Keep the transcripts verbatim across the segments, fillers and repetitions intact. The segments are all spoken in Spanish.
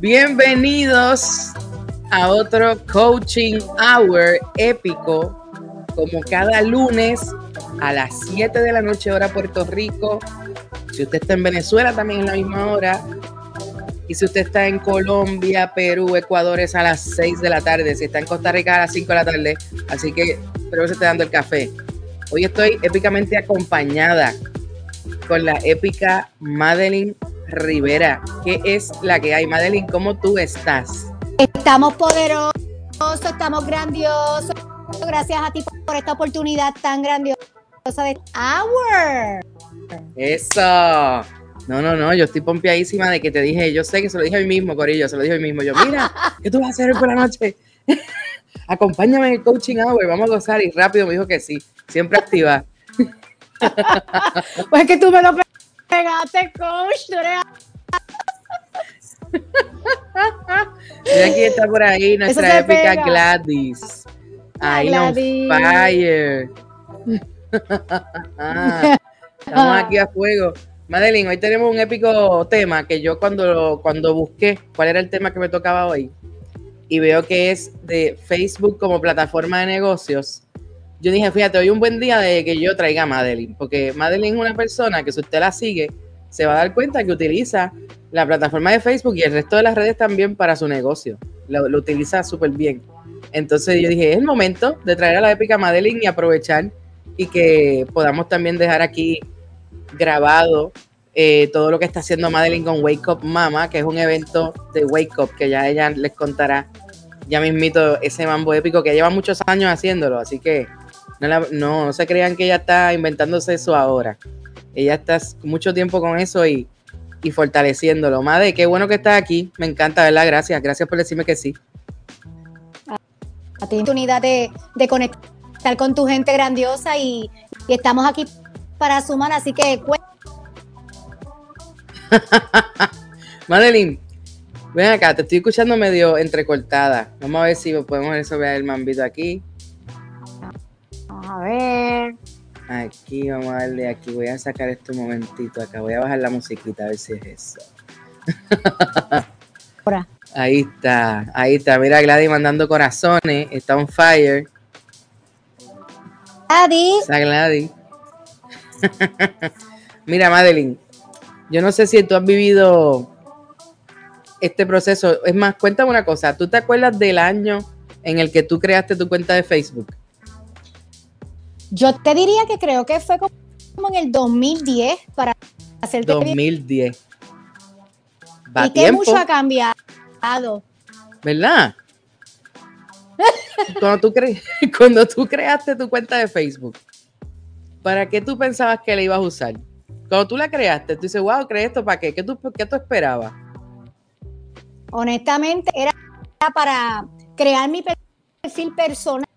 Bienvenidos a otro Coaching Hour épico, como cada lunes a las siete de la noche, hora Puerto Rico. Si usted está en Venezuela, también es la misma hora. Y si usted está en Colombia, Perú, Ecuador, es a las seis de la tarde. Si está en Costa Rica, a las cinco de la tarde. Así que espero que se esté dando el café. Hoy estoy épicamente acompañada con la épica Madeline Rivera. ¿Qué es la que hay? Madeline, ¿cómo tú estás? Estamos poderosos, estamos grandiosos. Gracias a ti por esta oportunidad tan grandiosa de Hour. Eso. No, no, no, yo estoy pompeadísima de que te dije, yo sé que se lo dije hoy mismo, Corillo, se lo dije hoy mismo. Yo, mira, ¿qué tú vas a hacer hoy por la noche? Acompáñame en el Coaching Hour, vamos a gozar. Y rápido me dijo que sí, siempre activa. Pues es que tú me lo pegaste, coach. Tú eres... Y aquí está por ahí nuestra épica pega. Gladys. Ahí Gladys. On fire. Estamos aquí a fuego. Madeline, hoy tenemos un épico tema que yo cuando, cuando busqué cuál era el tema que me tocaba hoy y veo que es de Facebook como plataforma de negocios, yo dije, fíjate, hoy un buen día de que yo traiga a Madeline, porque Madeline es una persona que si usted la sigue, se va a dar cuenta que utiliza la plataforma de Facebook y el resto de las redes también para su negocio. Lo, lo utiliza súper bien. Entonces yo dije, es el momento de traer a la épica Madeline y aprovechar y que podamos también dejar aquí grabado eh, todo lo que está haciendo Madeline con Wake Up Mama, que es un evento de Wake Up, que ya ella les contará ya mismito ese mambo épico que lleva muchos años haciéndolo, así que no, la, no, no se crean que ella está inventándose eso ahora. Ella está mucho tiempo con eso y, y fortaleciéndolo. Made, qué bueno que estás aquí, me encanta, ¿verdad? Gracias, gracias por decirme que sí. A ti oportunidad de, de conectar con tu gente grandiosa y, y estamos aquí para sumar, así que Madeline, ven acá, te estoy escuchando medio entrecortada. Vamos a ver si podemos resolver el mambito aquí. Vamos a ver. Aquí, vamos a darle aquí. Voy a sacar esto un momentito acá. Voy a bajar la musiquita a ver si es eso. Ahora. Ahí está, ahí está. Mira, Gladys mandando corazones. Está on fire. Gladys. Esa Gladys. Mira, Madeline, yo no sé si tú has vivido este proceso. Es más, cuéntame una cosa. ¿Tú te acuerdas del año en el que tú creaste tu cuenta de Facebook? Yo te diría que creo que fue como en el dos mil diez para hacerte dos mil diez. Va y que mucho ha cambiado. ¿Verdad? Cuando tú, cre cuando tú creaste tu cuenta de Facebook, ¿para qué tú pensabas que la ibas a usar? Cuando tú la creaste, tú dices, wow, creé esto, ¿para qué? ¿Qué tú, qué tú esperabas? Honestamente, era para crear mi perfil personal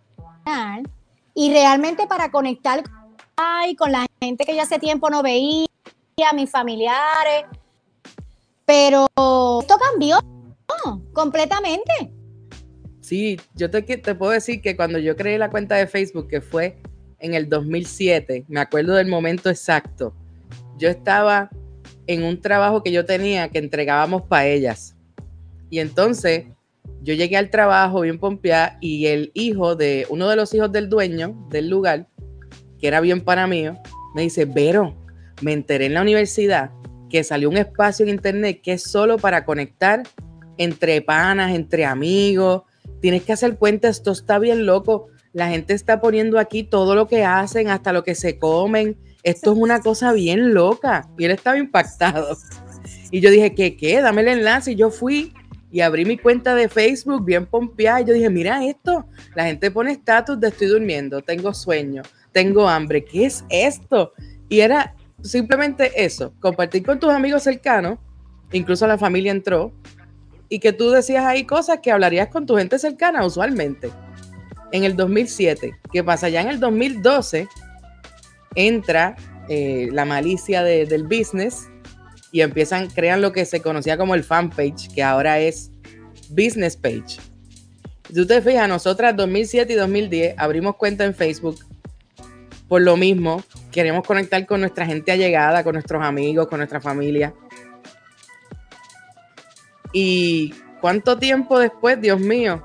y realmente para conectar con la gente que yo hace tiempo no veía, mis familiares. Pero esto cambió completamente. Sí, yo te, te puedo decir que cuando yo creé la cuenta de Facebook, que fue en el dos mil siete, me acuerdo del momento exacto, yo estaba en un trabajo que yo tenía que entregábamos paellas. Y entonces yo llegué al trabajo bien pompeada y el hijo de, uno de los hijos del dueño del lugar, que era bien pana mío, me dice, Vero, me enteré en la universidad que salió un espacio en internet que es solo para conectar entre panas, entre amigos. Tienes que hacer cuenta, esto está bien loco. La gente está poniendo aquí todo lo que hacen, hasta lo que se comen. Esto es una cosa bien loca. Y él estaba impactado. Y yo dije, ¿qué, qué? Dame el enlace. Y yo fui y abrí mi cuenta de Facebook bien pompeada. Y yo dije, mira esto. La gente pone estatus de estoy durmiendo, tengo sueño, tengo hambre. ¿Qué es esto? Y era simplemente eso, compartir con tus amigos cercanos, incluso la familia entró, y que tú decías ahí cosas que hablarías con tu gente cercana usualmente. En el dos mil siete, ¿qué pasa? Ya en el dos mil doce entra eh, la malicia de, del business y empiezan, crean lo que se conocía como el fanpage, que ahora es business page. Si tú te fijas, nosotras dos mil siete y dos mil diez abrimos cuenta en Facebook por lo mismo. Queremos conectar con nuestra gente allegada, con nuestros amigos, con nuestra familia. ¿Y cuánto tiempo después, Dios mío?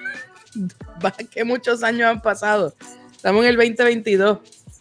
Que muchos años han pasado. Estamos en el veinte veintidós.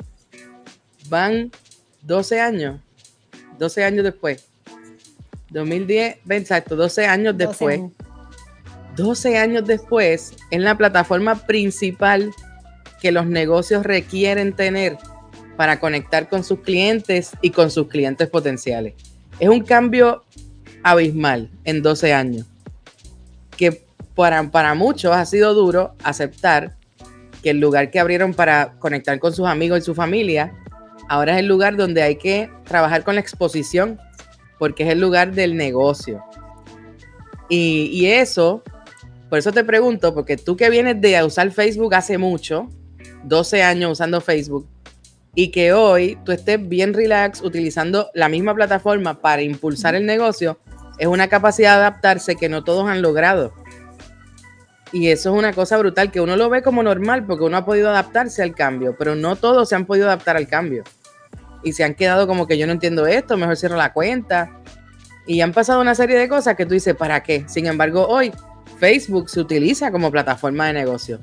Van doce años. doce años después. dos mil diez, exacto, doce años después. doce años. doce años después, en la plataforma principal que los negocios requieren tener para conectar con sus clientes y con sus clientes potenciales. Es un cambio abismal en doce años, que para, para muchos ha sido duro aceptar que el lugar que abrieron para conectar con sus amigos y su familia, ahora es el lugar donde hay que trabajar con la exposición, porque es el lugar del negocio. Y, y eso, por eso te pregunto, porque tú que vienes de usar Facebook hace mucho, doce años usando Facebook, y que hoy tú estés bien relax utilizando la misma plataforma para impulsar el negocio, es una capacidad de adaptarse que no todos han logrado. Y eso es una cosa brutal, que uno lo ve como normal porque uno ha podido adaptarse al cambio, pero no todos se han podido adaptar al cambio. Y se han quedado como que yo no entiendo esto, mejor cierro la cuenta. Y han pasado una serie de cosas que tú dices, ¿para qué? Sin embargo, hoy Facebook se utiliza como plataforma de negocio.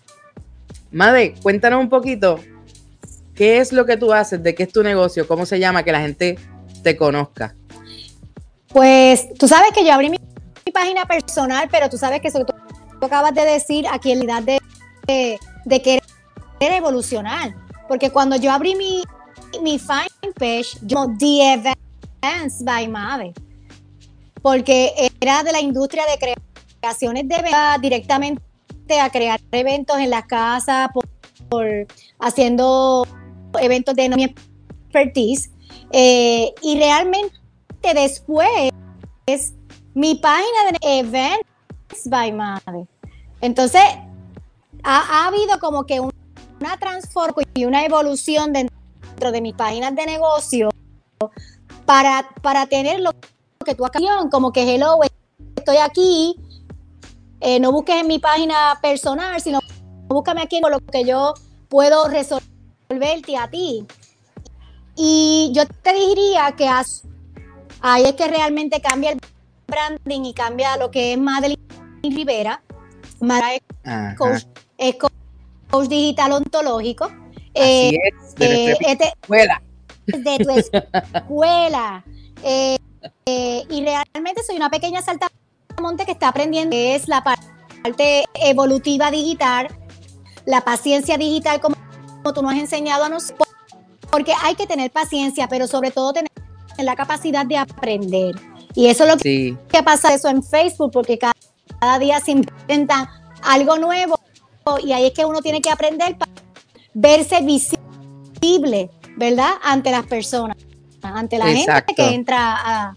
Made, cuéntanos un poquito, ¿qué es lo que tú haces? ¿De qué es tu negocio? ¿Cómo se llama? Que la gente te conozca. Pues tú sabes que yo abrí mi, mi página personal, pero tú sabes que eso que tú, tú acabas de decir aquí en la edad de, de, de querer evolucionar. Porque cuando yo abrí mi, mi fanpage, yo The Events by Made, porque era de la industria de creaciones de venta directamente a crear eventos en las casas, por, por haciendo eventos de no mi expertise, eh, y realmente después mi página de Events by Made. Entonces ha, ha habido como que un, una transformación y una evolución dentro de mis páginas de negocio para, para tener lo que tú acabas, como que hello, estoy aquí, eh, no busques en mi página personal, sino búscame aquí con lo que yo puedo resolverte a ti. Y yo te diría que has, ahí es que realmente cambia el branding y cambia lo que es Madeline Rivera. Madeline es coach, es coach digital ontológico. Así eh, es, de nuestra eh, este, escuela. De tu escuela. Eh, eh, y realmente soy una pequeña saltamonte que está aprendiendo, que es la parte evolutiva digital, la paciencia digital, como, como tú nos has enseñado a nosotros, porque hay que tener paciencia, pero sobre todo tener la capacidad de aprender. Y eso es lo que, sí. que pasa eso en Facebook, porque cada, cada día se inventa algo nuevo y ahí es que uno tiene que aprender para verse visible, ¿verdad? Ante las personas, ante la Exacto. gente que entra a...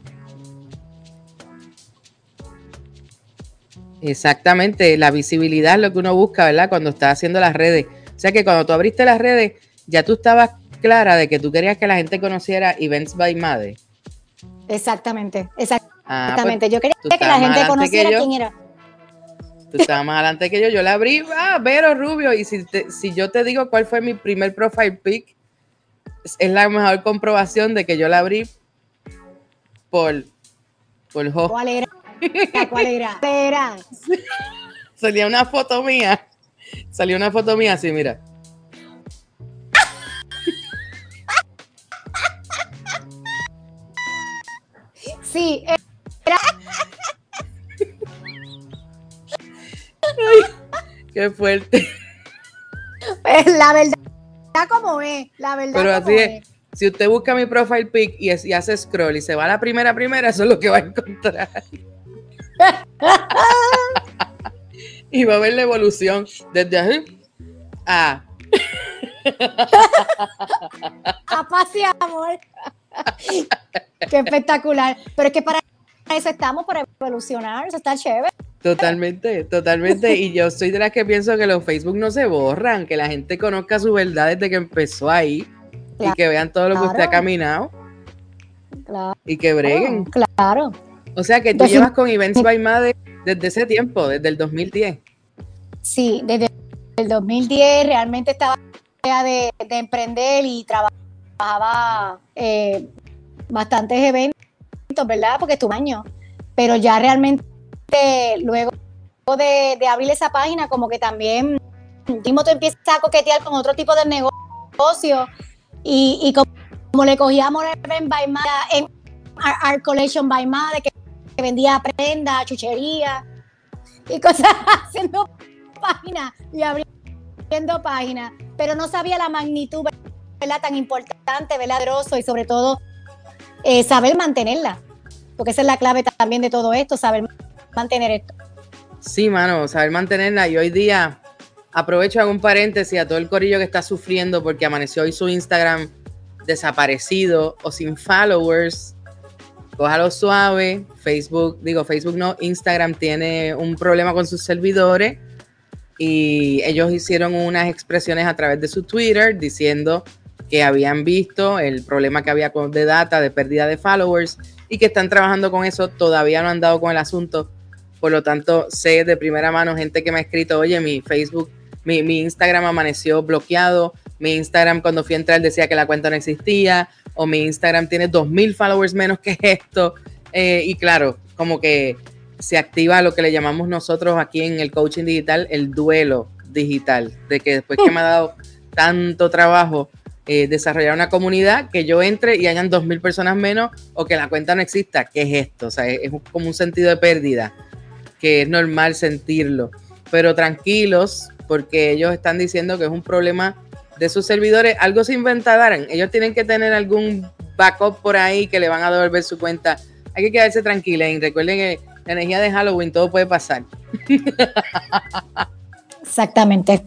Exactamente, la visibilidad es lo que uno busca, ¿verdad? Cuando está haciendo las redes. O sea que cuando tú abriste las redes, ya tú estabas clara de que tú querías que la gente conociera Events by Made. Exactamente, exactamente. Ah, pues, yo quería que la gente conociera quién era. Tú estabas más adelante que yo. Yo la abrí, ah, Vero Rubio. Y si, te, si yo te digo cuál fue mi primer profile pic, es, es la mejor comprobación de que yo la abrí por, por Jo. ¿Cuál era? ¿Cuál era? ¿Cuál era? Salía una foto mía. Salió una foto mía así, mira. Sí, era... Ay, qué fuerte. Pues la verdad, como es, la verdad. Pero así es. es. Si usted busca mi profile pic y, es, y hace scroll y se va a la primera primera, eso es lo que va a encontrar. Y va a ver la evolución desde ahí a... a paz y amor. Qué espectacular. Pero es que para eso estamos, para evolucionar, eso está chévere. Totalmente, totalmente. Y yo soy de las que pienso que los Facebook no se borran, que la gente conozca su verdad desde que empezó ahí. Claro, y que vean todo lo que usted ha caminado. Claro. Y que breguen. Claro. O sea que tú Entonces, llevas con Events by Made desde ese tiempo, desde el dos mil diez. Sí, desde el dos mil diez realmente estaba de, de emprender y trabajaba eh, bastantes eventos, ¿verdad? Porque estuve años pero ya realmente luego de, de abrir esa página, como que también Timoto empieza a coquetear con otro tipo de negocio y, y como, como le cogía amor en by Ma, en Art Collection by Ma, de que vendía prendas, chuchería y cosas, haciendo páginas y abriendo páginas, pero no sabía la magnitud, ¿verdad?, tan importante, ¿verdad?, grosso, y sobre todo eh, saber mantenerla, porque esa es la clave también de todo esto, saber mantener esto. Sí, mano, saber mantenerla. Y hoy día aprovecho, hago un paréntesis a todo el corillo que está sufriendo porque amaneció hoy su Instagram desaparecido o sin followers. Cójalo suave. Facebook, digo Facebook no, Instagram tiene un problema con sus servidores y ellos hicieron unas expresiones a través de su Twitter diciendo que habían visto el problema que había con, de data, de pérdida de followers, y que están trabajando con eso. Todavía no han dado con el asunto. Por lo tanto, sé de primera mano gente que me ha escrito, oye, mi Facebook, mi, mi Instagram amaneció bloqueado, mi Instagram cuando fui a entrar decía que la cuenta no existía, o mi Instagram tiene dos mil followers menos que esto. Eh, y claro, como que se activa lo que le llamamos nosotros aquí en el coaching digital, el duelo digital, de que después que me ha dado tanto trabajo eh, desarrollar una comunidad, que yo entre y hayan dos mil personas menos, o que la cuenta no exista. ¿Qué es esto? O sea, es, es como un sentido de pérdida, que es normal sentirlo, pero tranquilos, porque ellos están diciendo que es un problema de sus servidores. Algo se inventarán, ellos tienen que tener algún backup por ahí que le van a devolver su cuenta. Hay que quedarse tranquilos y recuerden que la energía de Halloween todo puede pasar. Exactamente.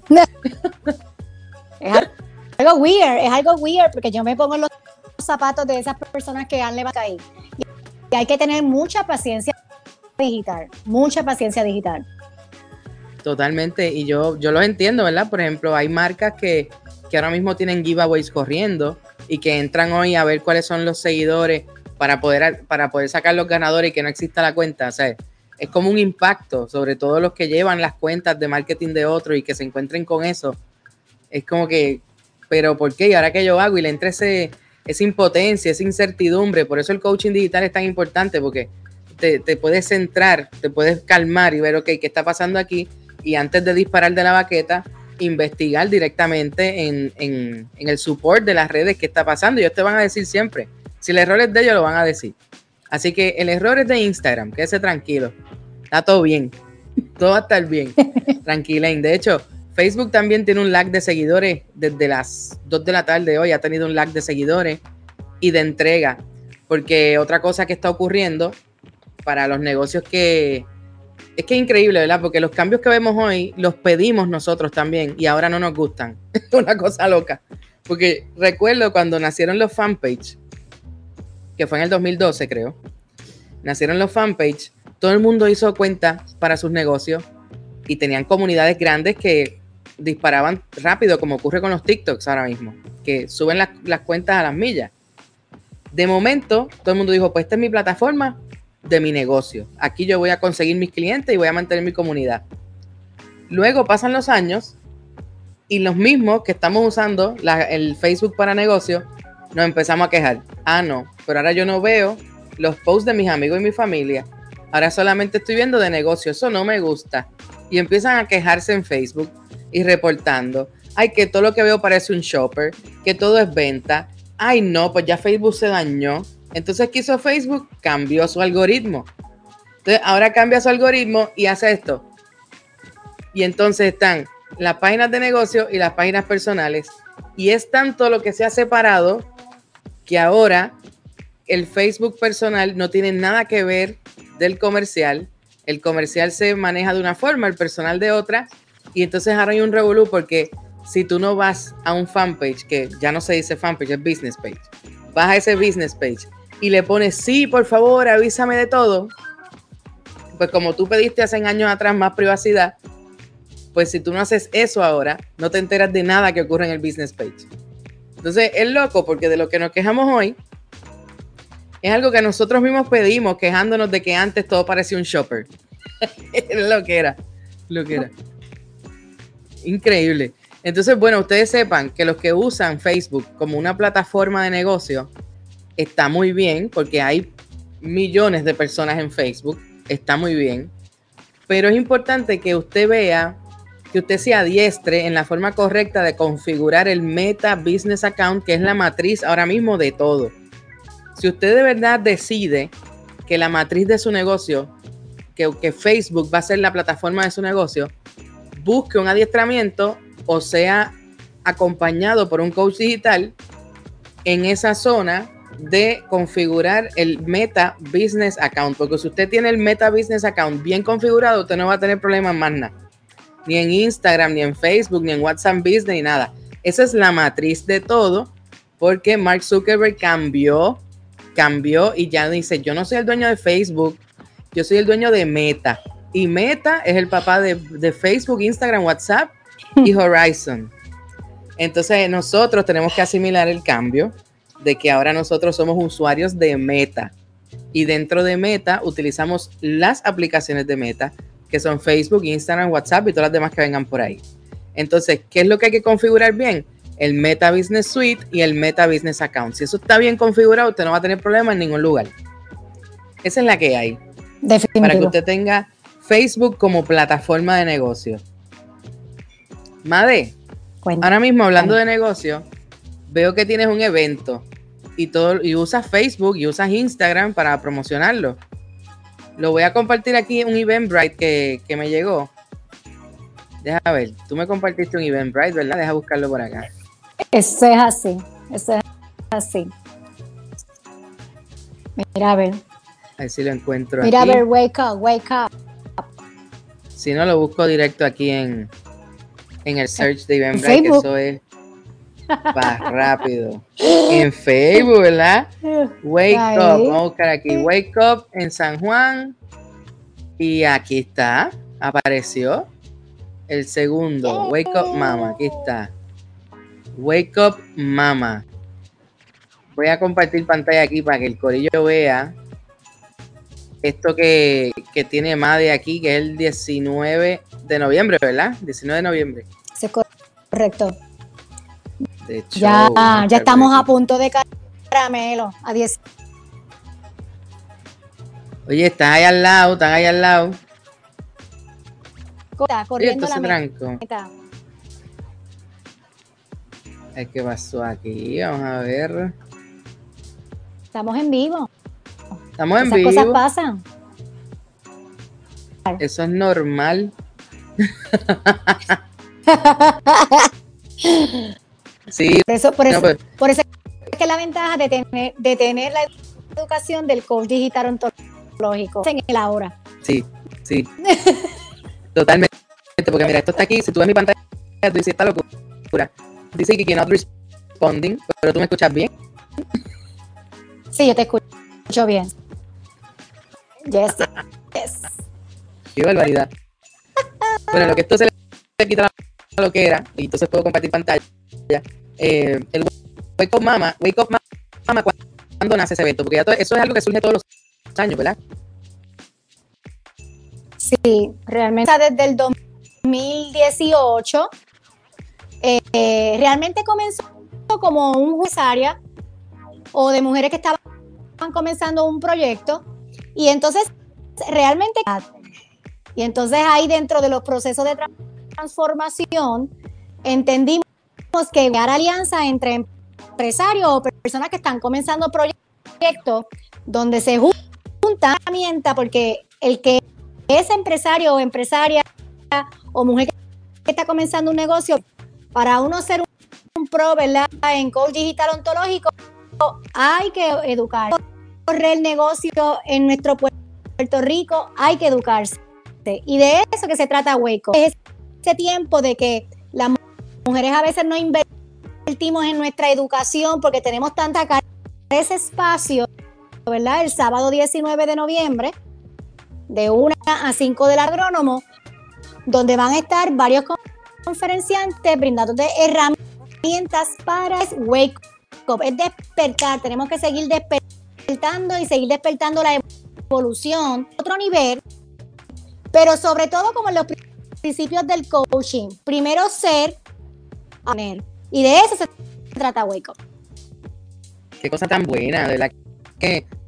Es algo weird, es algo weird, porque yo me pongo en los zapatos de esas personas que han levantado ahí. Y hay que tener mucha paciencia digital, mucha paciencia digital. Totalmente, y yo, yo los entiendo, ¿verdad? Por ejemplo, hay marcas que, que ahora mismo tienen giveaways corriendo y que entran hoy a ver cuáles son los seguidores para poder, para poder sacar los ganadores y que no exista la cuenta. O sea, es como un impacto, sobre todo los que llevan las cuentas de marketing de otros y que se encuentren con eso. Es como que, ¿pero por qué? ¿Y ahora qué yo hago? Y le entra ese, esa impotencia, esa incertidumbre. Por eso el coaching digital es tan importante, porque Te, te puedes centrar, te puedes calmar y ver, ok, ¿qué está pasando aquí? Y antes de disparar de la baqueta, investigar directamente en, en, en el support de las redes qué está pasando. Ellos te van a decir siempre. Si el error es de ellos, lo van a decir. Así que el error es de Instagram, quédese tranquilo. Está todo bien. Todo va a estar bien. Tranquilen. De hecho, Facebook también tiene un lag de seguidores desde las dos de la tarde hoy. Ha tenido un lag de seguidores y de entrega. Porque otra cosa que está ocurriendo para los negocios, que es que es increíble, ¿verdad? Porque los cambios que vemos hoy los pedimos nosotros también y ahora no nos gustan. Es una cosa loca. Porque recuerdo cuando nacieron los fanpage, que fue en el dos mil doce, creo. Nacieron los fanpage, todo el mundo hizo cuenta para sus negocios y tenían comunidades grandes que disparaban rápido, como ocurre con los TikToks ahora mismo, que suben las, las cuentas a las millas. De momento, todo el mundo dijo, pues esta es mi plataforma de mi negocio. Aquí yo voy a conseguir mis clientes y voy a mantener mi comunidad. Luego pasan los años y los mismos que estamos usando la, el Facebook para negocios nos empezamos a quejar. Ah, no, pero ahora yo no veo los posts de mis amigos y mi familia. Ahora solamente estoy viendo de negocio. Eso no me gusta. Y empiezan a quejarse en Facebook y reportando. Ay, que todo lo que veo parece un shopper, que todo es venta. Ay, no, pues ya Facebook se dañó. Entonces, ¿qué hizo Facebook? Cambió su algoritmo. Entonces, ahora cambia su algoritmo y hace esto. Y entonces están las páginas de negocio y las páginas personales. Y es tanto lo que se ha separado que ahora el Facebook personal no tiene nada que ver del comercial. El comercial se maneja de una forma, el personal de otra. Y entonces ahora hay un revolú, porque si tú no vas a un fanpage, que ya no se dice fanpage, es business page, vas a ese business page y le pones, sí, por favor, avísame de todo, pues como tú pediste hace años atrás más privacidad, pues si tú no haces eso ahora, no te enteras de nada que ocurre en el business page. Entonces es loco, porque de lo que nos quejamos hoy es algo que nosotros mismos pedimos, quejándonos de que antes todo parecía un shopper. Es lo que era, lo que era. Increíble. Entonces, bueno, ustedes sepan que los que usan Facebook como una plataforma de negocio está muy bien, porque hay millones de personas en Facebook, está muy bien, pero es importante que usted vea, que usted se adiestre en la forma correcta de configurar el Meta Business Account, que es la matriz ahora mismo de todo. Si usted de verdad decide que la matriz de su negocio, que, que Facebook va a ser la plataforma de su negocio, busque un adiestramiento o sea acompañado por un coach digital en esa zona de configurar el Meta Business Account, porque si usted tiene el Meta Business Account bien configurado, usted no va a tener problemas más nada, ni en Instagram, ni en Facebook, ni en WhatsApp Business, ni nada. Esa es la matriz de todo, porque Mark Zuckerberg cambió, cambió y ya dice, yo no soy el dueño de Facebook, yo soy el dueño de Meta, y Meta es el papá de, de Facebook, Instagram, WhatsApp y Horizon. Entonces nosotros tenemos que asimilar el cambio de que ahora nosotros somos usuarios de Meta y dentro de Meta utilizamos las aplicaciones de Meta que son Facebook, Instagram, WhatsApp y todas las demás que vengan por ahí. Entonces, ¿qué es lo que hay que configurar bien? El Meta Business Suite y el Meta Business Account. Si eso está bien configurado, usted no va a tener problema en ningún lugar. Esa es la que hay. Definitivo. Para que usted tenga Facebook como plataforma de negocio. Made, Cuenta. Ahora mismo hablando Cuenta. de negocio, veo que tienes un evento y todo y usas Facebook y usas Instagram para promocionarlo. Lo voy a compartir aquí un Eventbrite que, que me llegó. Deja ver, tú me compartiste un Eventbrite, ¿verdad? Deja buscarlo por acá. Eso es así, eso es así. Mira a ver. A ver si lo encuentro Mira aquí. a ver, wake up, wake up. Si no, lo busco directo aquí en, en el search de Eventbrite, que eso es más rápido. En Facebook, ¿verdad? Wake Ahí. Up, vamos a buscar aquí. Wake Up en San Juan. Y aquí está, apareció el segundo. Wake Up Mama, aquí está. Wake Up Mama. Voy a compartir pantalla aquí para que el corillo vea esto que, que tiene Made aquí, que es el diecinueve de noviembre, ¿verdad? diecinueve de noviembre. Sí, correcto. De hecho, ya ya estamos a punto de caramelo. A diez. Oye, están ahí al lado, están ahí al lado. Está corriendo Oye, la meta. ¿Qué pasó aquí? Vamos a ver. Estamos en vivo. Estamos en Esas vivo. cosas pasan. Eso es normal. Sí. Por eso, por eso, no, pues. por eso es que la ventaja de tener, de tener la educación del coach digital ontológico en el ahora. Sí, sí. Totalmente. Porque mira, esto está aquí. Si tú ves mi pantalla, tú dices, esta locura. Dice que not responding, pero tú me escuchas bien. Sí, yo te escucho bien. Yes, yes. Qué barbaridad. Bueno, lo que esto se le quita la loquera, y entonces puedo compartir pantalla. Eh, el Wake Up Mama, Wake Up Mama, ¿cuándo nace ese evento? Porque ya todo, eso es algo que surge todos los años, ¿verdad? Sí, realmente desde el dos mil dieciocho. Eh, realmente comenzó como un empresaria o de mujeres que estaban comenzando un proyecto y entonces realmente y entonces ahí dentro de los procesos de transformación entendimos que crear alianzas entre empresarios o personas que están comenzando proyectos donde se juntan herramientas, porque el que es empresario o empresaria o mujer que está comenzando un negocio, para uno ser un, un pro, ¿verdad? En coach digital ontológico, hay que educar. Correr el negocio en nuestro Puerto Rico, hay que educarse. Y de eso que se trata Wake Up. Es ese tiempo de que las mujeres a veces no invertimos en nuestra educación porque tenemos tanta carga. Ese espacio, ¿verdad? El sábado diecinueve de noviembre, de una a cinco del agrónomo, donde van a estar varios conferenciantes brindándote herramientas para Wake Up. Es despertar, tenemos que seguir despertando y seguir despertando la evolución a otro nivel, pero sobre todo como en los principios del coaching. Primero ser, poner, y de eso se trata Wake Up. Qué cosa tan buena, de verdad que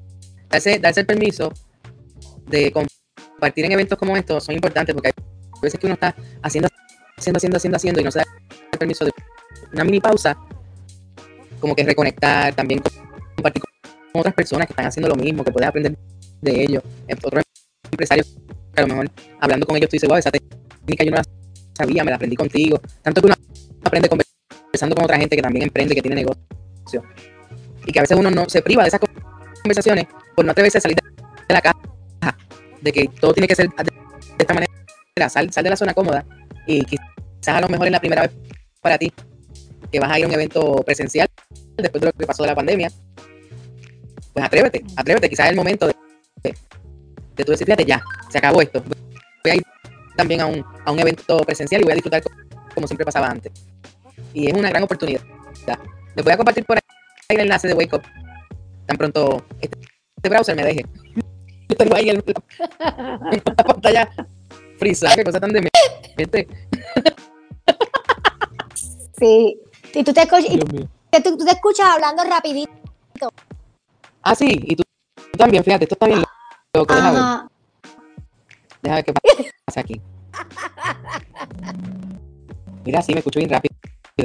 darse, darse el permiso de compartir en eventos como estos son importantes, porque hay veces que uno está haciendo, haciendo, haciendo, haciendo, haciendo y no se da el permiso de una mini pausa, como que reconectar, también compartir con otras personas que están haciendo lo mismo, que puedes aprender de ellos, otros empresarios que a lo mejor hablando con ellos tú dices, wow, esa técnica yo no la sabía, me la aprendí contigo, tanto que uno aprende conversando con otra gente que también emprende, que tiene negocio, y que a veces uno no se priva de esas conversaciones por no atreverse a salir de la caja, de que todo tiene que ser de esta manera, sal, sal de la zona cómoda, y quizás a lo mejor es la primera vez para ti que vas a ir a un evento presencial después de lo que pasó de la pandemia, pues atrévete, atrévete, quizás es el momento de, de, de tú decir, fíjate, ya, se acabó esto, voy a ir también a un, a un evento presencial y voy a disfrutar como siempre pasaba antes, y es una gran oportunidad. Les voy a compartir por ahí el enlace de Wake Up tan pronto este, este browser me deje. Yo tengo ahí el, la, la pantalla frisa, qué cosa tan de mente. Sí, y tú te, y tú, tú te escuchas hablando rapidito. Ah, sí, y tú, tú también, fíjate, esto está bien loco, déjame ver. Déjame ver qué pasa aquí. Mira, sí, me escucho bien rápido.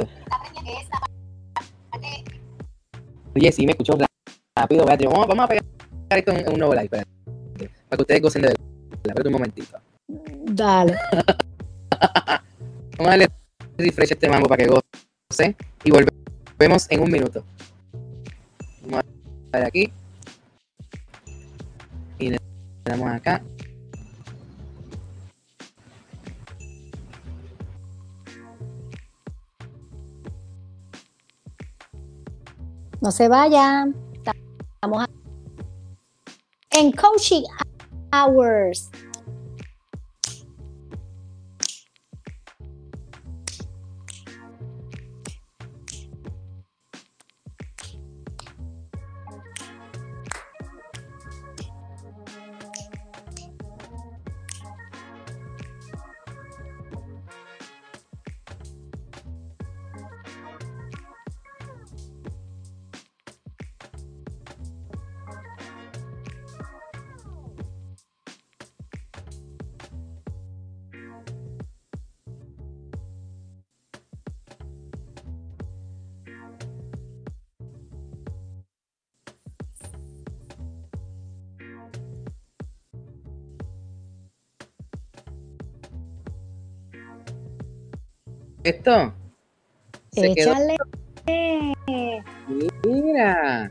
Oye, sí, me escucho rápido. Vamos, vamos a pegar esto en un nuevo live, para, para que ustedes gocen de verdad. Espérate un momentito. Dale. Vamos a darle refresh a este mambo para que goce y volvemos en un minuto. Vamos a ver aquí. Y le damos acá. No se vayan. Estamos en Coaching Hours. Esto se Échale. Quedó. Mira,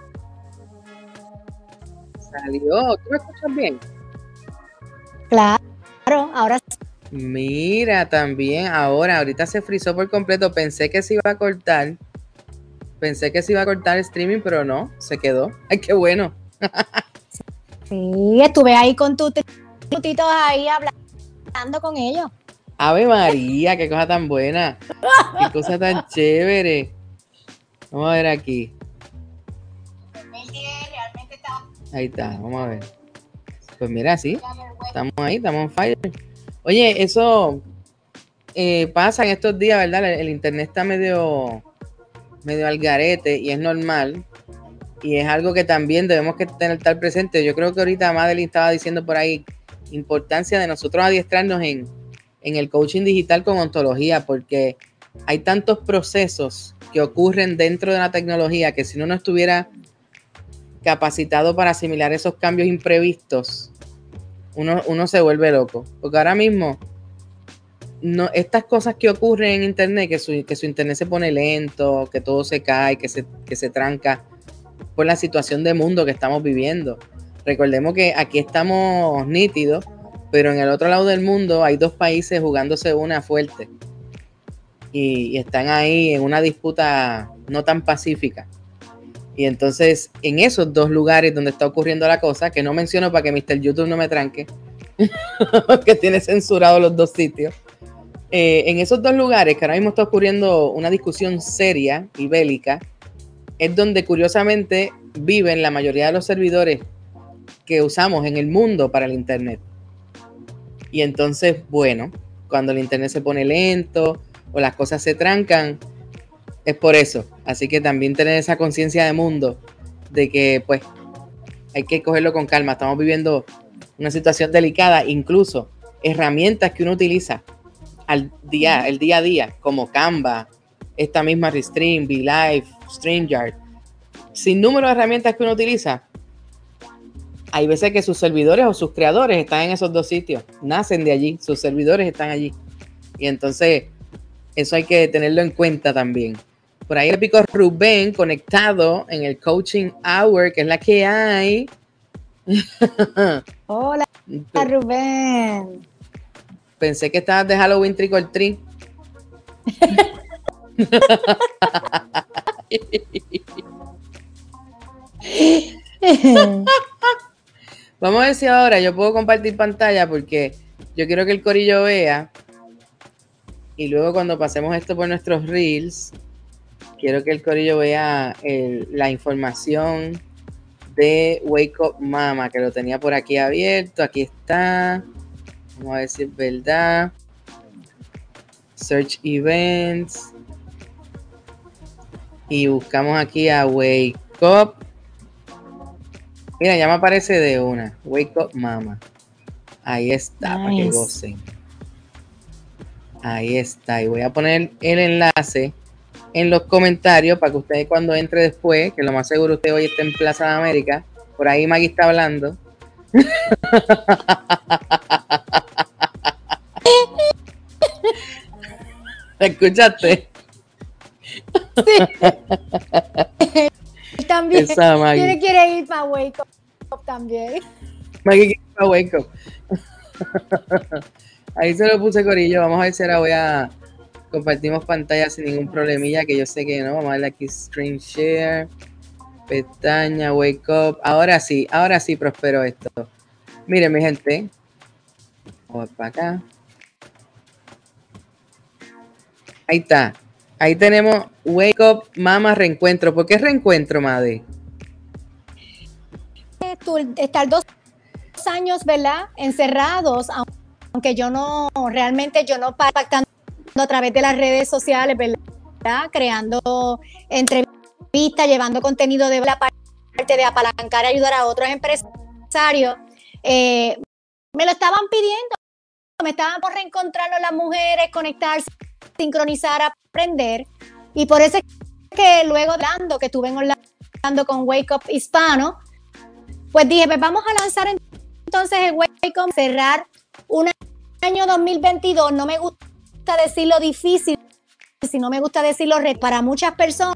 salió. ¿Tú me escuchas bien? Claro, ahora sí. Mira, también ahora, ahorita se frizó por completo. Pensé que se iba a cortar. Pensé que se iba a cortar el streaming, pero no, se quedó. Ay, qué bueno. Sí, estuve ahí con tus minutitos ahí hablando con ellos. Ave María, qué cosa tan buena. Qué cosa tan chévere. Vamos a ver aquí. Ahí está, vamos a ver. Pues mira, sí, estamos ahí, estamos en fire. Oye, eso eh, pasa en estos días, ¿verdad? El, el internet está medio, medio al garete y es normal. Y es algo que también debemos que tener estar presente. Yo creo que ahorita Madeline estaba diciendo por ahí importancia de nosotros adiestrarnos en, en el coaching digital con ontología, porque hay tantos procesos que ocurren dentro de la tecnología que si uno no estuviera capacitado para asimilar esos cambios imprevistos, uno, uno se vuelve loco. Porque ahora mismo, no, estas cosas que ocurren en internet, que su, que su internet se pone lento, que todo se cae, que se, que se tranca, por la situación de mundo que estamos viviendo. Recordemos que aquí estamos nítidos, pero en el otro lado del mundo hay dos países jugándose una fuerte y, y están ahí en una disputa no tan pacífica. Y entonces, en esos dos lugares donde está ocurriendo la cosa, que no menciono para que mister YouTube no me tranque, que tiene censurado los dos sitios, eh, en esos dos lugares que ahora mismo está ocurriendo una discusión seria y bélica, es donde curiosamente viven la mayoría de los servidores que usamos en el mundo para el internet. Y entonces, bueno, cuando el internet se pone lento o las cosas se trancan, es por eso. Así que también tener esa conciencia de mundo de que, pues, hay que cogerlo con calma. Estamos viviendo una situación delicada, incluso herramientas que uno utiliza al día, el día a día, como Canva, esta misma Restream, VLive, StreamYard, sin número de herramientas que uno utiliza. Hay veces que sus servidores o sus creadores están en esos dos sitios, nacen de allí, sus servidores están allí. Y entonces, eso hay que tenerlo en cuenta también. Por ahí el pico Rubén conectado en el Coaching Hour, que es la que hay. Hola, Rubén. Pensé que estabas de Halloween trick or treat. Vamos a ver si ahora yo puedo compartir pantalla, porque yo quiero que el corillo vea, y luego cuando pasemos esto por nuestros reels, quiero que el corillo vea el, la información de Wake Up Mama, que lo tenía por aquí abierto. Aquí está. Vamos a ver si es verdad. Search Events. Y buscamos aquí a Wake Up. Mira, ya me aparece de una. Wake Up Mama. Ahí está, nice. Para que gocen. Ahí está. Y voy a poner el enlace en los comentarios para que ustedes, cuando entre después, que lo más seguro usted hoy está en Plaza de América, por ahí Maggie está hablando. ¿La escuchaste? Sí. También. Quiere, quiere ir para Wake Up también. Maggie quiere ir para Wake Up. Ahí se lo puse, corillo. Vamos a ver si ahora voy a... Compartimos pantalla sin ningún problemilla, que yo sé que no. Vamos a darle aquí Stream Share. Pestaña, Wake Up. Ahora sí, ahora sí prosperó esto. Miren, mi gente. Vamos para acá. Ahí está. Ahí tenemos Wake Up Mama Reencuentro. ¿Por qué reencuentro, madre? Estar dos años, ¿verdad? Encerrados, aunque yo no, realmente yo no pactando a través de las redes sociales, ¿verdad? Creando entrevistas, llevando contenido de la parte de apalancar, ayudar a otros empresarios. Eh, me lo estaban pidiendo, me estaban por reencontrarnos las mujeres, conectarse, sincronizar, aprender. Y por eso es que luego de Orlando, que estuve en Orlando con Wake Up Hispano, pues dije, pues vamos a lanzar entonces el Wake Up, cerrar un año dos mil veintidós. No me gusta decirlo difícil, sino me gusta decirlo para muchas personas,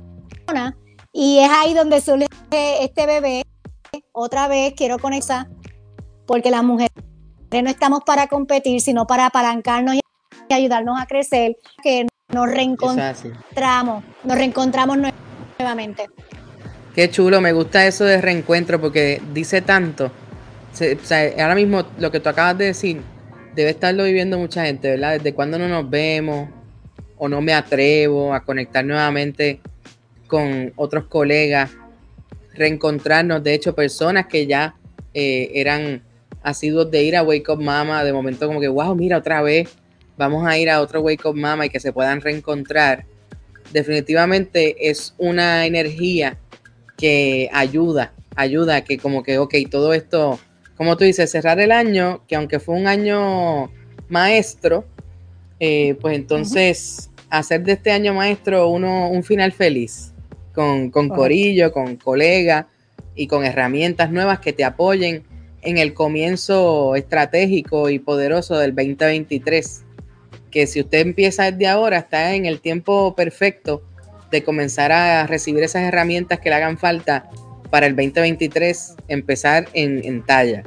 y es ahí donde surge este bebé. Otra vez quiero conectar, porque las mujeres no estamos para competir, sino para apalancarnos y ayudarnos a crecer, que nos reencontramos, nos reencontramos nuevamente. Qué chulo, me gusta eso de reencuentro, porque dice tanto. O sea, ahora mismo lo que tú acabas de decir debe estarlo viviendo mucha gente, ¿verdad? Desde cuando no nos vemos o no me atrevo a conectar nuevamente con otros colegas, reencontrarnos. De hecho, personas que ya eh, eran asiduos de ir a Wake Up Mama, de momento como que, wow, mira, otra vez vamos a ir a otro Wake Up Mama, y que se puedan reencontrar. Definitivamente es una energía que ayuda, ayuda, que como que, ok, todo esto, como tú dices, cerrar el año, que aunque fue un año maestro, eh, pues entonces uh-huh. hacer de este año maestro uno un final feliz, con, con corillo, con colegas y con herramientas nuevas que te apoyen en el comienzo estratégico y poderoso del veinte veintitrés, que si usted empieza desde ahora, está en el tiempo perfecto de comenzar a recibir esas herramientas que le hagan falta para el veinte veintitrés, empezar en, en talla.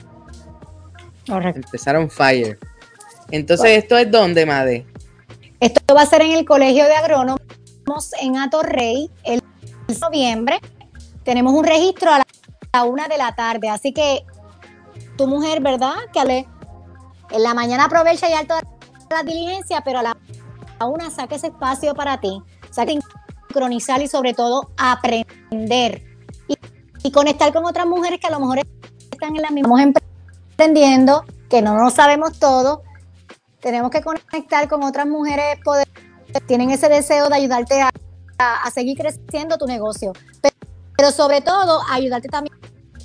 Correcto. Empezar on fire. Entonces, bueno, ¿esto es dónde, Made? Esto va a ser en el Colegio de Agrónomos en Atorrey el noviembre. Tenemos un registro a la, a la una de la tarde, así que tu mujer, ¿verdad? Que ale, en la mañana aprovecha ya toda la diligencia, pero a la, a una saque ese espacio para ti. Saque sincronizar y sobre todo aprender y, y conectar con otras mujeres que a lo mejor están en la misma. Estamos emprendiendo, que no lo sabemos todo. Tenemos que conectar con otras mujeres poder, tienen ese deseo de ayudarte a, a, a seguir creciendo tu negocio, pero, pero sobre todo ayudarte también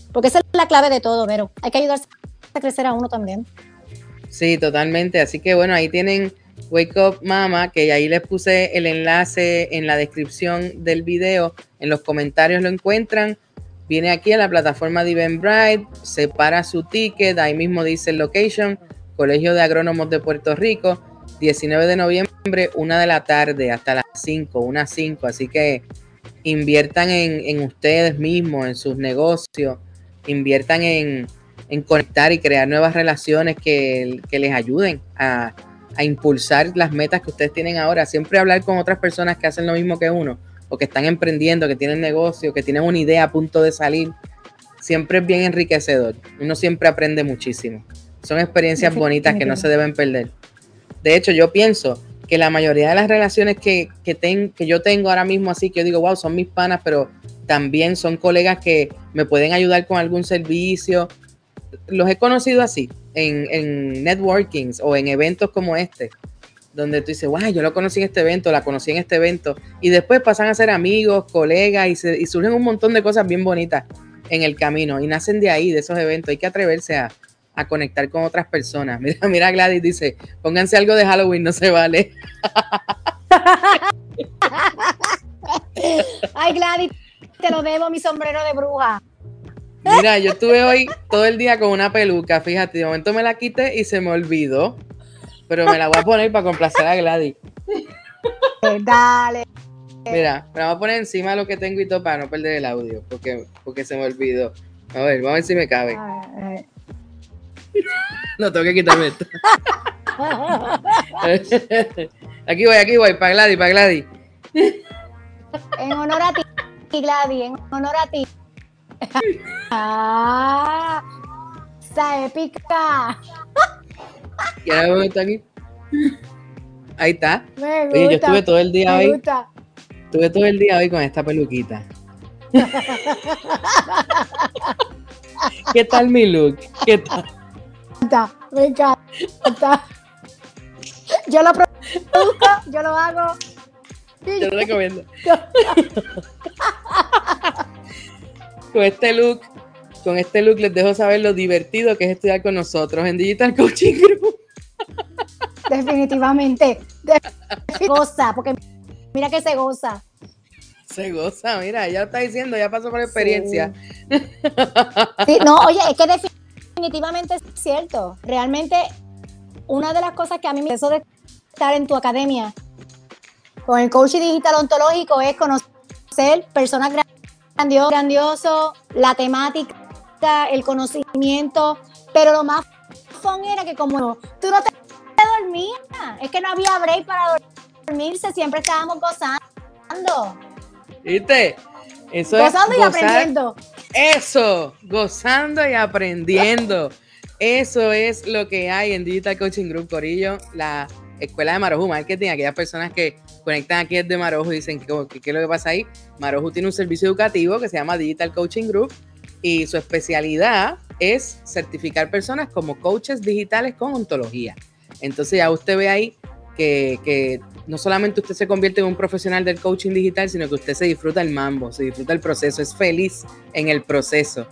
porque esa es la clave de todo, pero hay que ayudarse a crecer a uno también. Sí, totalmente. Así que bueno, ahí tienen Wake Up Mama, que ahí les puse el enlace en la descripción del video, en los comentarios lo encuentran. Viene aquí a la plataforma de Eventbrite, separa su ticket, ahí mismo dice el location, Colegio de Agrónomos de Puerto Rico, diecinueve de noviembre, una de la tarde hasta las cinco, una a cinco, así que inviertan en, en ustedes mismos, en sus negocios, inviertan en, en conectar y crear nuevas relaciones que, que les ayuden a, a impulsar las metas que ustedes tienen ahora. Siempre hablar con otras personas que hacen lo mismo que uno, o que están emprendiendo, que tienen negocio, que tienen una idea a punto de salir, siempre es bien enriquecedor. Uno siempre aprende muchísimo. Son experiencias bonitas que no se deben perder. De hecho, yo pienso que la mayoría de las relaciones que, que, ten, que yo tengo ahora mismo, así que yo digo, wow, son mis panas, pero también son colegas que me pueden ayudar con algún servicio. Los he conocido así, en, en networkings o en eventos como este, donde tú dices, wow, yo lo conocí en este evento, la conocí en este evento, y después pasan a ser amigos, colegas, y, se, y surgen un montón de cosas bien bonitas en el camino, y nacen de ahí, de esos eventos. Hay que atreverse a, a conectar con otras personas. Mira, mira, Gladys dice, pónganse algo de Halloween, no se vale. Ay, Gladys, te lo debo, mi sombrero de bruja. Mira, yo estuve hoy todo el día con una peluca, fíjate, de momento me la quité y se me olvidó, pero me la voy a poner para complacer a Gladys. Dale. Mira, me la voy a poner encima de lo que tengo y todo para no perder el audio, porque, porque se me olvidó. A ver, vamos a ver si me cabe. No, tengo que quitarme esto. Aquí voy, aquí voy, para Gladys, para Gladys. En honor a ti, Gladys, en honor a ti. Ah, esa épica. ¿Y ahora dónde está aquí? Ahí está. Me gusta, oye, yo estuve todo el día me hoy. Gusta. Estuve todo el día hoy con esta peluquita. ¿Qué tal mi look? ¿Qué tal? Me encanta. Yo lo produzco, yo lo hago. Yo lo recomiendo. Con este look, con este look les dejo saber lo divertido que es estudiar con nosotros en Digital Coaching Group. Definitivamente. Se goza, porque mira que se goza. Se goza, mira, ella lo está diciendo, ya pasó por experiencia. Sí. Sí, no, oye, es que definitivamente es cierto. Realmente, una de las cosas que a mí me hizo de estar en tu academia con el coaching digital ontológico es conocer personas grandiosos, grandioso, la temática, el conocimiento, pero lo más fun era que como tú no te dormías, es que no había break para dormirse, siempre estábamos gozando. ¿Viste? Eso gozando es y gozar, aprendiendo. Eso, gozando y aprendiendo. Eso es lo que hay en Digital Coaching Group, Corillo, la escuela de Maroju Marketing. Aquellas personas que conectan aquí desde Maroju y dicen, ¿qué, qué es lo que pasa ahí? Maroju tiene un servicio educativo que se llama Digital Coaching Group y su especialidad es certificar personas como coaches digitales con ontología. Entonces ya usted ve ahí que, que no solamente usted se convierte en un profesional del coaching digital, sino que usted se disfruta el mambo, se disfruta el proceso, es feliz en el proceso.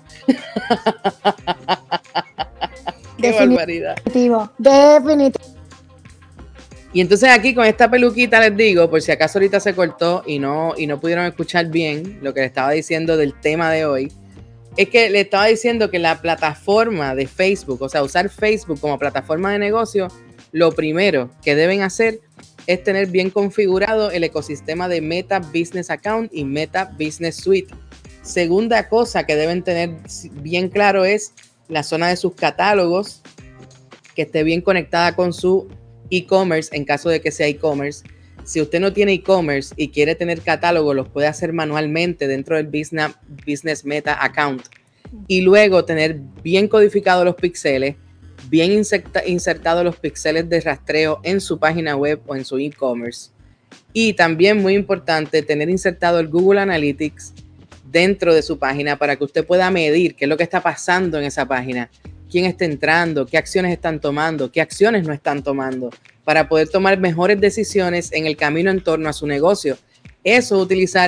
¡Qué barbaridad! Definitivo, definitivo. Y entonces aquí con esta peluquita les digo, por si acaso ahorita se cortó y no, y no pudieron escuchar bien lo que les estaba diciendo del tema de hoy, es que le estaba diciendo que la plataforma de Facebook, o sea, usar Facebook como plataforma de negocio, lo primero que deben hacer es tener bien configurado el ecosistema de Meta Business Account y Meta Business Suite. Segunda cosa que deben tener bien claro es la zona de sus catálogos, que esté bien conectada con su e-commerce en caso de que sea e-commerce. Si usted no tiene e-commerce y quiere tener catálogo, los puede hacer manualmente dentro del Business, Business Meta Account. Y luego tener bien codificados los píxeles, bien inserta, insertados los píxeles de rastreo en su página web o en su e-commerce. Y también muy importante, tener insertado el Google Analytics dentro de su página para que usted pueda medir qué es lo que está pasando en esa página, quién está entrando, qué acciones están tomando, qué acciones no están tomando, para poder tomar mejores decisiones en el camino en torno a su negocio. Eso es utilizar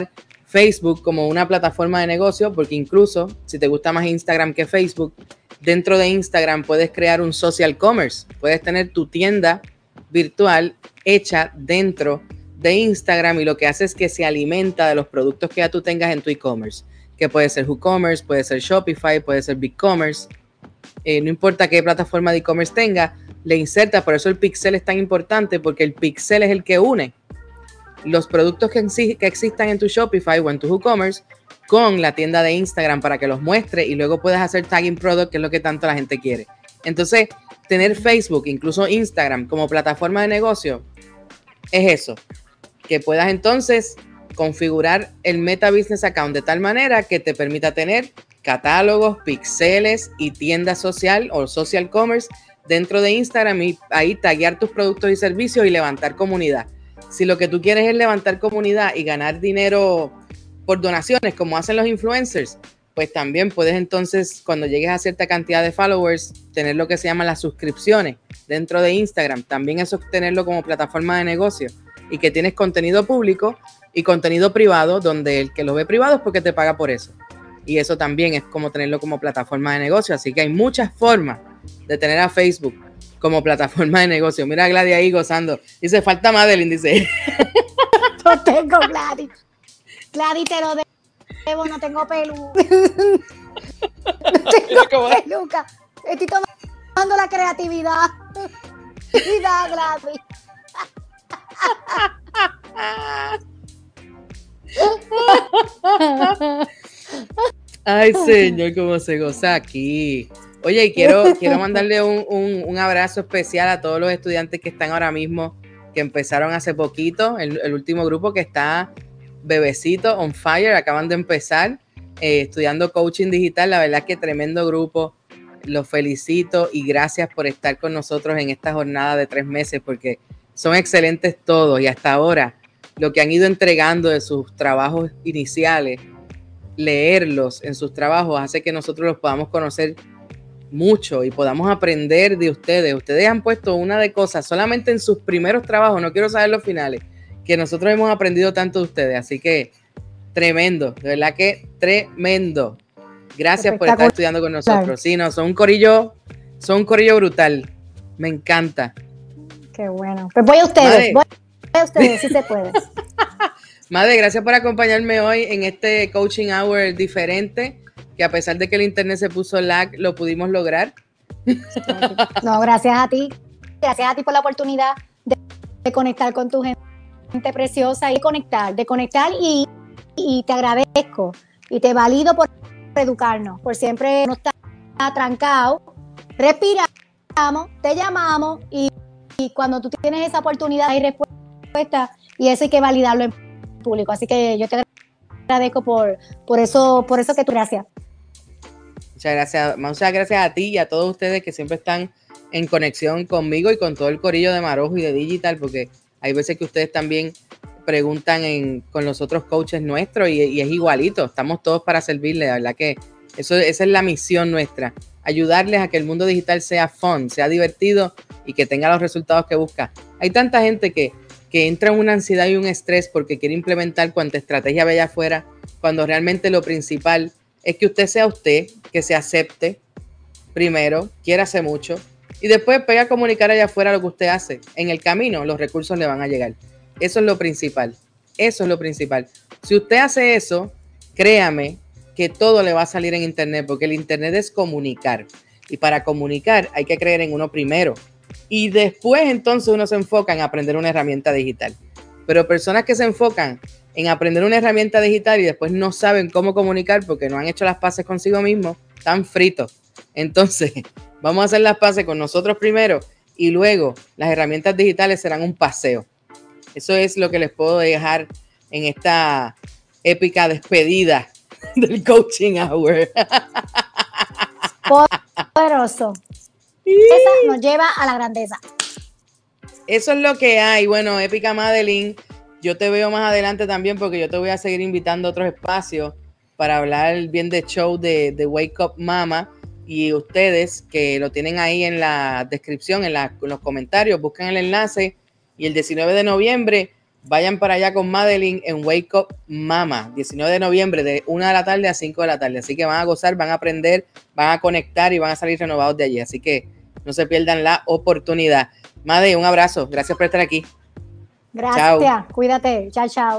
Facebook como una plataforma de negocio, porque incluso si te gusta más Instagram que Facebook, dentro de Instagram puedes crear un social commerce, puedes tener tu tienda virtual hecha dentro de Instagram y lo que hace es que se alimenta de los productos que ya tú tengas en tu e-commerce, que puede ser WooCommerce, puede ser Shopify, puede ser BigCommerce, eh, no importa qué plataforma de e-commerce tenga, le inserta. Por eso el pixel es tan importante, porque el pixel es el que une los productos que, que existan en tu Shopify o en tu WooCommerce con la tienda de Instagram para que los muestre y luego puedas hacer tagging product, que es lo que tanto la gente quiere. Entonces, tener Facebook, incluso Instagram, como plataforma de negocio, es eso, que puedas entonces configurar el Meta Business Account de tal manera que te permita tener catálogos, pixeles y tienda social o social commerce dentro de Instagram y ahí taguear tus productos y servicios y levantar comunidad. Si lo que tú quieres es levantar comunidad y ganar dinero por donaciones, como hacen los influencers, pues también puedes entonces, cuando llegues a cierta cantidad de followers, tener lo que se llama las suscripciones dentro de Instagram. También eso es tenerlo como plataforma de negocio y que tienes contenido público y contenido privado, donde el que lo ve privado es porque te paga por eso. Y eso también es como tenerlo como plataforma de negocio. Así que hay muchas formas de tener a Facebook como plataforma de negocio. Mira a Gladys ahí gozando. Dice, falta Madeline, dice. No tengo Gladys. Gladys, te lo debo, no tengo peluca. No tengo peluca. Estoy tomando la creatividad. Mira, Gladys. Ay, señor, cómo se goza aquí. Oye, y quiero, quiero mandarle un, un, un abrazo especial a todos los estudiantes que están ahora mismo, que empezaron hace poquito, el, el último grupo que está bebecito, on fire, acaban de empezar, eh, estudiando coaching digital. La verdad es que tremendo grupo, los felicito y gracias por estar con nosotros en esta jornada de tres meses, porque son excelentes todos y hasta ahora lo que han ido entregando de sus trabajos iniciales, leerlos en sus trabajos hace que nosotros los podamos conocer mucho y podamos aprender de ustedes. Ustedes han puesto una de cosas solamente en sus primeros trabajos, no quiero saber los finales, que nosotros hemos aprendido tanto de ustedes, así que tremendo, de verdad que tremendo. Gracias por estar estudiando con nosotros. Sí, no, son un corillo, son un corillo brutal, me encanta. Qué bueno, pues voy a ustedes, Madre. voy a ustedes, si se puede. Madre, gracias por acompañarme hoy en este coaching hour diferente, que a pesar de que el internet se puso lag, lo pudimos lograr. No, gracias a ti. Gracias a ti por la oportunidad de, de conectar con tu gente preciosa y conectar, de conectar y, y te agradezco y te valido por educarnos, por siempre no estar atrancado. Respiramos, te llamamos y, y cuando tú tienes esa oportunidad hay respuesta y eso hay que validarlo en público. Así que yo te agradezco por, por eso, por eso que tú, gracias. Muchas gracias, muchas gracias a ti y a todos ustedes que siempre están en conexión conmigo y con todo el corillo de Marojo y de Digital, porque hay veces que ustedes también preguntan en, con los otros coaches nuestros y, y es igualito, estamos todos para servirles, la verdad que eso, esa es la misión nuestra, ayudarles a que el mundo digital sea fun, sea divertido y que tenga los resultados que busca. Hay tanta gente que, que entra en una ansiedad y un estrés porque quiere implementar cuanta estrategia ve allá afuera, cuando realmente lo principal es que usted sea usted, que se acepte primero, quiérase mucho y después pega a comunicar allá afuera lo que usted hace. En el camino los recursos le van a llegar. Eso es lo principal. Eso es lo principal. Si usted hace eso, créame que todo le va a salir en internet, porque el internet es comunicar. Y para comunicar hay que creer en uno primero. Y después entonces uno se enfoca en aprender una herramienta digital. Pero personas que se enfocan en aprender una herramienta digital y después no saben cómo comunicar porque no han hecho las paces consigo mismos, están fritos. Entonces, vamos a hacer las paces con nosotros primero y luego las herramientas digitales serán un paseo. Eso es lo que les puedo dejar en esta épica despedida del Coaching Hour. Poderoso. Esa nos lleva a la grandeza. Eso es lo que hay. Bueno, épica Madeline, yo te veo más adelante también porque yo te voy a seguir invitando a otros espacios para hablar bien de show de, de Wake Up Mama. Y ustedes que lo tienen ahí en la descripción, en, la, en los comentarios, busquen el enlace. Y el diecinueve de noviembre vayan para allá con Madeline en Wake Up Mama, diecinueve de noviembre, de una de la tarde a cinco de la tarde. Así que van a gozar, van a aprender, van a conectar y van a salir renovados de allí. Así que no se pierdan la oportunidad. Made, un abrazo. Gracias por estar aquí. Gracias. Chao. Cuídate. Chao, chao.